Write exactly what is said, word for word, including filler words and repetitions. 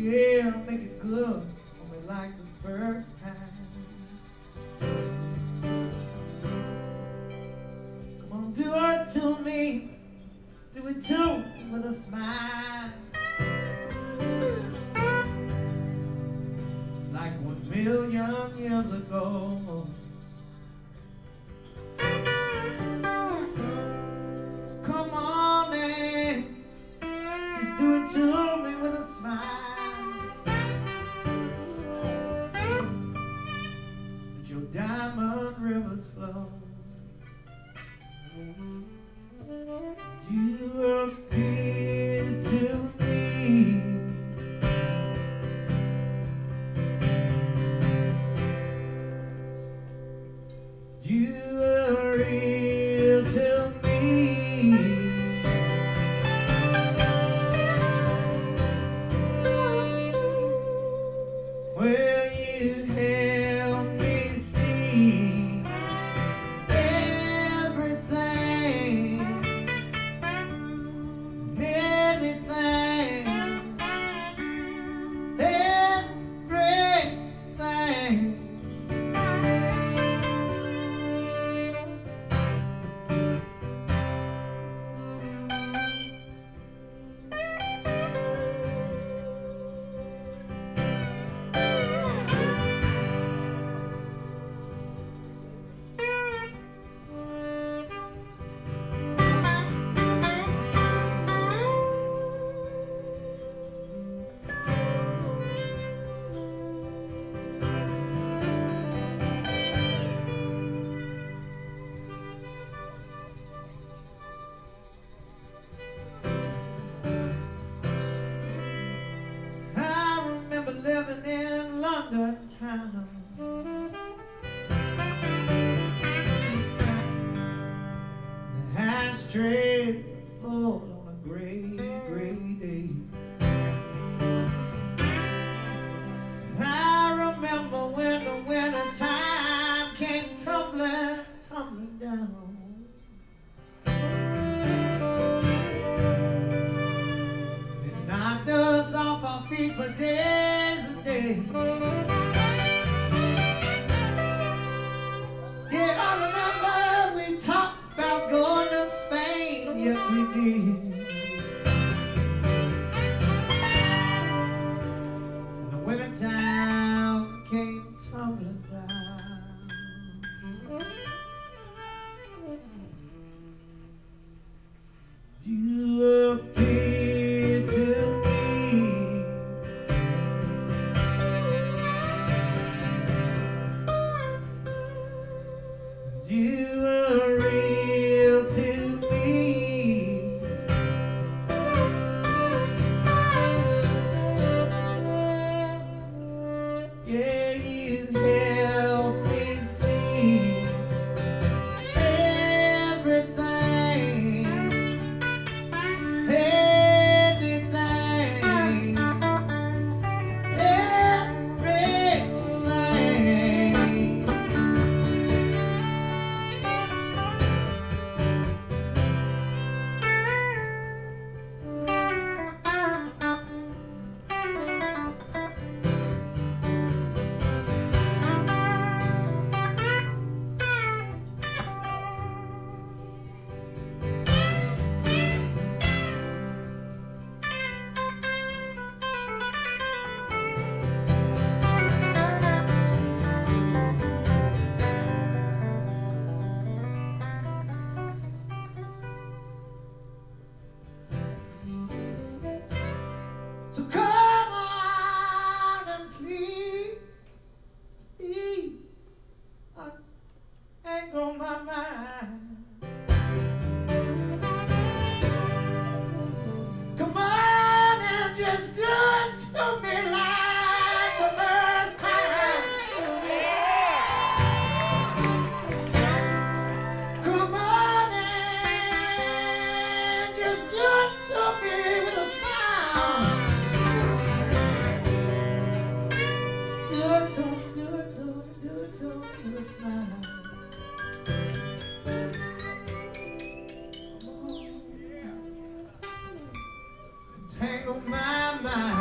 Yeah, make it good for me like the first time. Come on, do it to me. Let's do it to me with a smile. Like one million years ago. So come on in. Just do it to me with a smile. Let your diamond rivers flow. You appear to me. You are real to me. Well, you help me see everything, everything, everything. Living in London town, the ashtrays are full on a gray, gray day. I remember when the winter time came tumbling, tumbling down. It knocked us off our feet for days. Yeah, I remember we talked about going to Spain. Yes, we did. And the winter time came tumbling down. You appear to me. You are real to me. Yeah, you help me see everything, anything, everything. So come on and please, please untangle my mind. Come on and just do it to me like the first time. Come on and just do it to me with a smile. Do it to me, do it to me, do it to me with a smile. Tangle my mind.